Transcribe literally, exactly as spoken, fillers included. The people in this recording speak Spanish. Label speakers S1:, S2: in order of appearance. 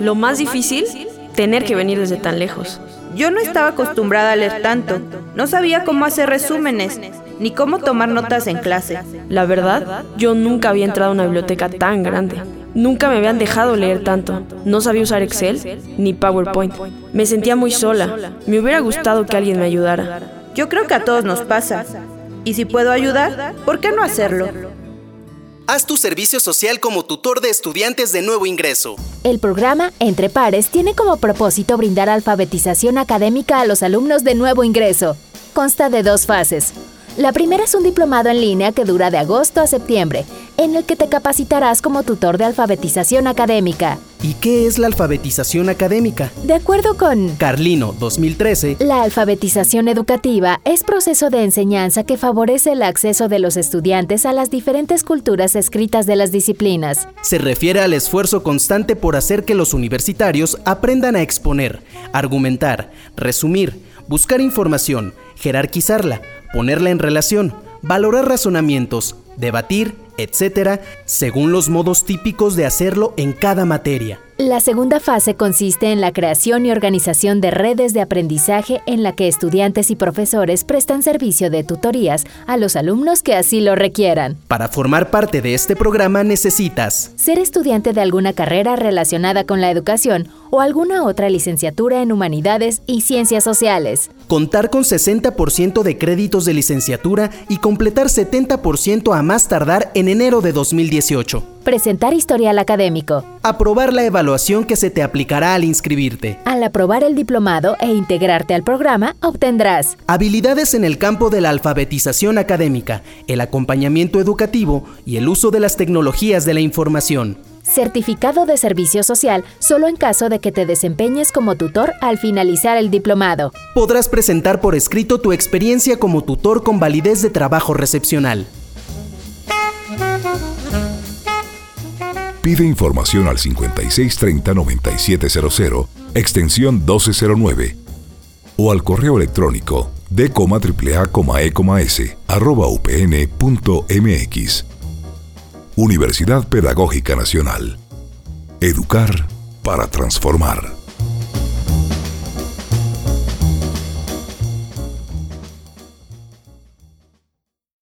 S1: Lo más difícil, tener que venir desde tan lejos.
S2: Yo no estaba acostumbrada a leer tanto. No sabía cómo hacer resúmenes, ni cómo tomar notas en clase.
S1: La verdad, yo nunca había entrado a una biblioteca tan grande. Nunca me habían dejado leer tanto. No sabía usar Excel ni PowerPoint. Me sentía muy sola. Me hubiera gustado que alguien me ayudara.
S2: Yo creo que a todos nos pasa. Y si puedo ayudar, ¿por qué no hacerlo?
S3: Haz tu servicio social como tutor de estudiantes de nuevo ingreso.
S4: El programa Entre Pares tiene como propósito brindar alfabetización académica a los alumnos de nuevo ingreso. Consta de dos fases. La primera es un diplomado en línea que dura de agosto a septiembre, en el que te capacitarás como tutor de alfabetización académica.
S3: ¿Y qué es la alfabetización académica?
S4: De acuerdo con
S3: Carlino, dos mil trece,
S4: la alfabetización educativa es proceso de enseñanza que favorece el acceso de los estudiantes a las diferentes culturas escritas de las disciplinas.
S3: Se refiere al esfuerzo constante por hacer que los universitarios aprendan a exponer, argumentar, resumir, buscar información, jerarquizarla, ponerla en relación, valorar razonamientos, debatir, etcétera, según los modos típicos de hacerlo en cada materia.
S4: La segunda fase consiste en la creación y organización de redes de aprendizaje en la que estudiantes y profesores prestan servicio de tutorías a los alumnos que así lo requieran.
S3: Para formar parte de este programa necesitas
S4: ser estudiante de alguna carrera relacionada con la educación o alguna otra licenciatura en Humanidades y Ciencias Sociales.
S3: Contar con sesenta por ciento de créditos de licenciatura y completar setenta por ciento a más tardar en enero de dos mil dieciocho.
S4: Presentar historial académico.
S3: Aprobar la evaluación que se te aplicará al inscribirte.
S4: Al aprobar el diplomado e integrarte al programa, obtendrás
S3: habilidades en el campo de la alfabetización académica, el acompañamiento educativo y el uso de las tecnologías de la información.
S4: Certificado de servicio social solo en caso de que te desempeñes como tutor al finalizar el diplomado.
S3: Podrás presentar por escrito tu experiencia como tutor con validez de trabajo recepcional.
S5: Pide información al cincuenta y seis treinta noventa y siete cero cero, extensión doce cero nueve, o al correo electrónico d, triple-a, e, s, arroba upn punto mx. Universidad Pedagógica Nacional. Educar para transformar.